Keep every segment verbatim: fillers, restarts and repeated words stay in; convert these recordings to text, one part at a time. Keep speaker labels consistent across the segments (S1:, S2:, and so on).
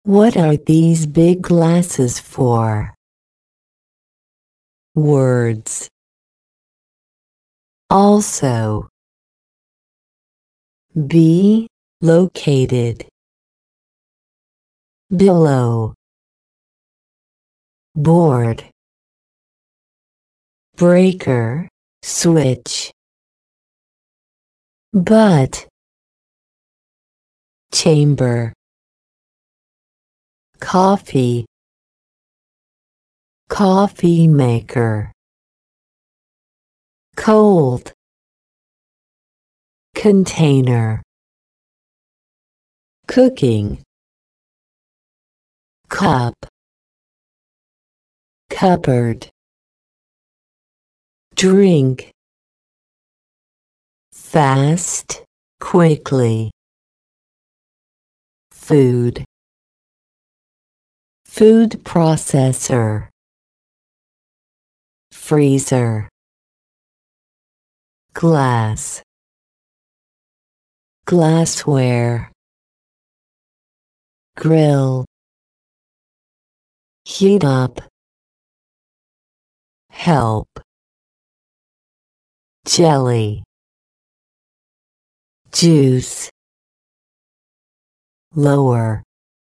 S1: What are these big glasses for? Words. Also. Be located. Below. Board. Breaker, switch. But. Chamber. Coffee. Coffee maker. Cold. Container. Cooking. Cup. Cupboard. Drink. Fast, quickly. Food. Food processor. Freezer. Glass. Glassware. Grill. Heat up. Help. Jelly. Juice. Lower.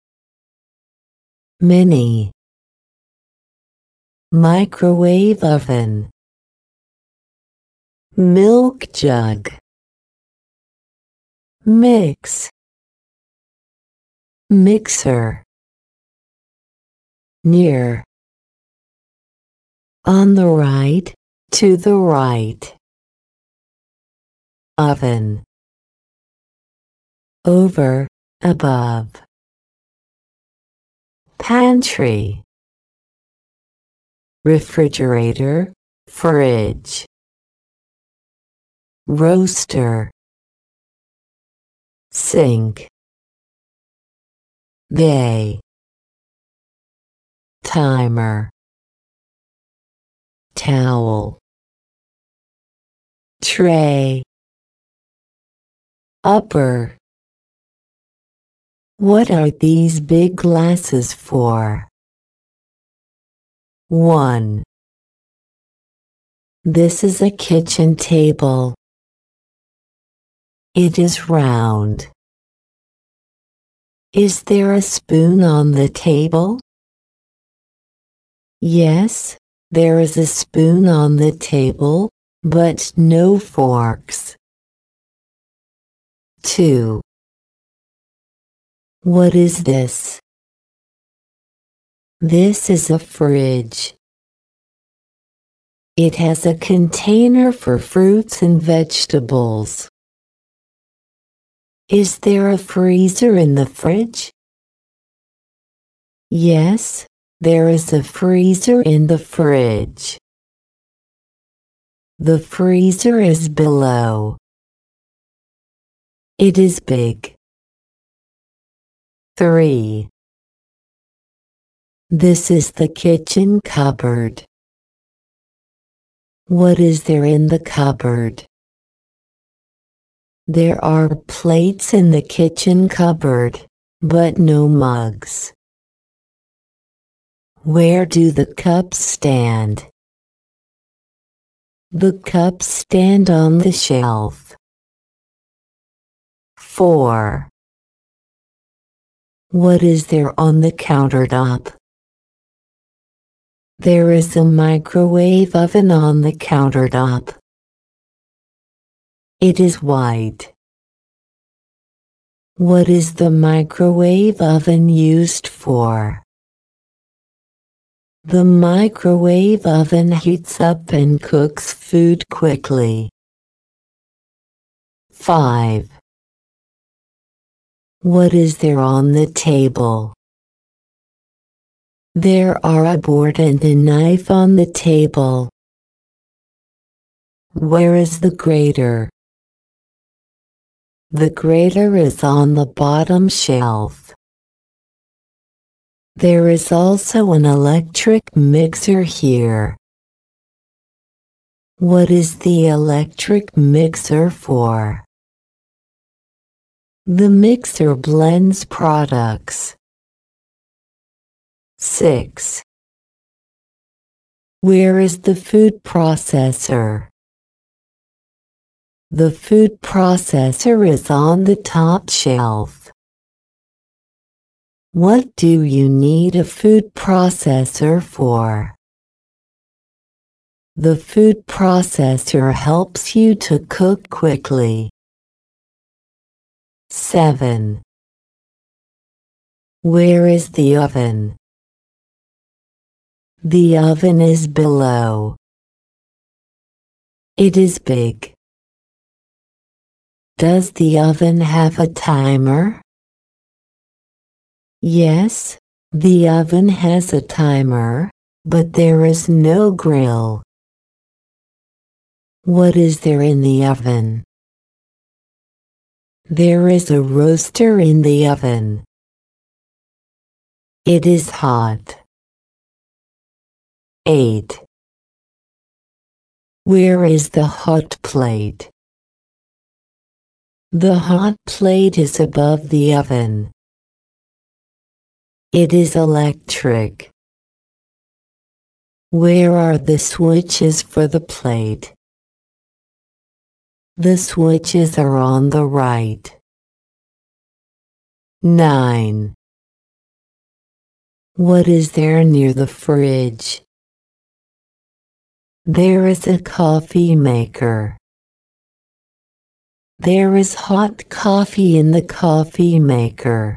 S1: Mini. Microwave oven. Milk jug. Mix. Mixer. Near. On the right, to the right. Oven. Over, above. Pantry. Refrigerator, fridge. Roaster. Sink. Bay. Timer. Towel. Tray. Upper. What are these big glasses for? one. This is a kitchen table. It is round. Is there a spoon on the table? Yes, there is a spoon on the table, but no forks. two. What is this? This is a fridge. It has a container for fruits and vegetables. Is there a freezer in the fridge? Yes, there is a freezer in the fridge. The freezer is below. It is big. three. This is the kitchen cupboard. What is there in the cupboard? There are plates in the kitchen cupboard, but no mugs. Where do the cups stand? The cups stand on the shelf. four. What is there on the countertop? There is a microwave oven on the countertop. It is white. What is the microwave oven used for? The microwave oven heats up and cooks food quickly. five. What is there on the table? There are a board and a knife on the table. Where is the grater? The grater is on the bottom shelf. There is also an electric mixer here. What is the electric mixer for? The mixer blends products. six. Where is the food processor? The food processor is on the top shelf. What do you need a food processor for? The food processor helps you to cook quickly. seven. Where is the oven? The oven is below. It is big. Does the oven have a timer? Yes, the oven has a timer, but there is no grill. What is there in the oven? There is a roaster in the oven. It is hot. eight. Where is the hot plate? The hot plate is above the oven. It is electric. Where are the switches for the plate? The switches are on the right. nine. What is there near the fridge? There is a coffee maker. There is hot coffee in the coffee maker.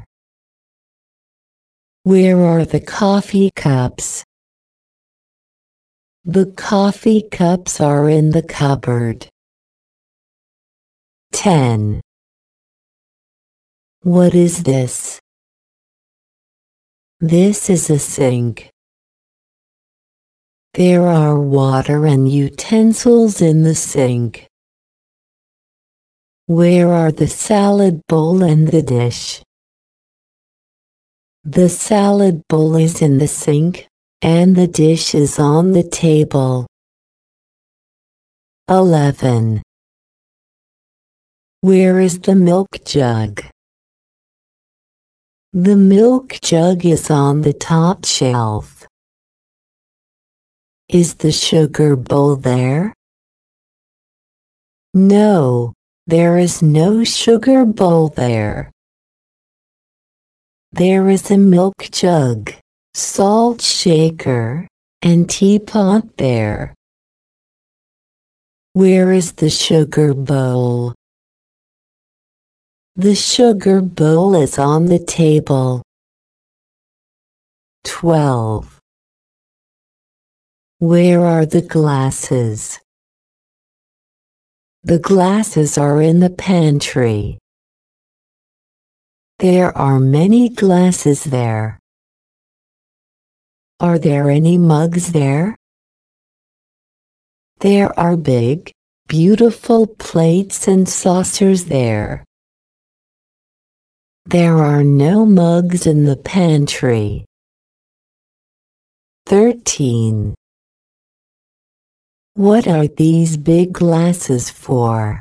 S1: Where are the coffee cups? The coffee cups are in the cupboard. ten. What is this? This is a sink. There are water and utensils in the sink. Where are the salad bowl and the dish? The salad bowl is in the sink, and the dish is on the table. eleven. Where is the milk jug? The milk jug is on the top shelf. Is the sugar bowl there? No, there is no sugar bowl there. There is a milk jug, salt shaker, and teapot there. Where is the sugar bowl? The sugar bowl is on the table. twelve. Where are the glasses? The glasses are in the pantry. There are many glasses there. Are there any mugs there? There are big, beautiful plates and saucers there. There are no mugs in the pantry. thirteen. What are these big glasses for?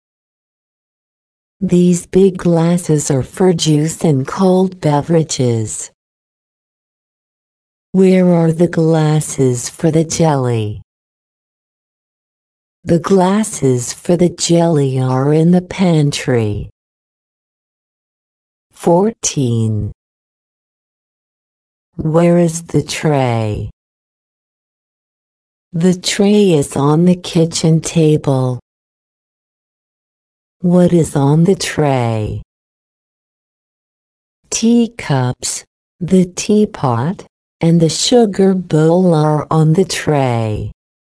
S1: These big glasses are for juice and cold beverages. Where are the glasses for the jelly? The glasses for the jelly are in the pantry. fourteen. Where is the tray? The tray is on the kitchen table. What is on the tray? Teacups, the teapot, and the sugar bowl are on the tray.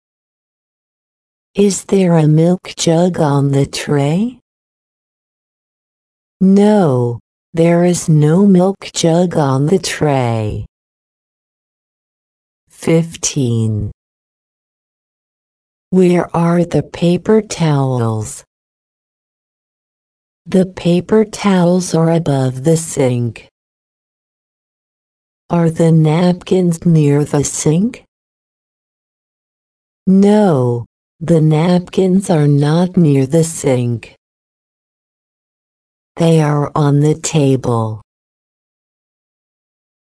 S1: Is there a milk jug on the tray? No, there is no milk jug on the tray. fifteen. Where are the paper towels? The paper towels are above the sink. Are the napkins near the sink? No, the napkins are not near the sink. They are on the table.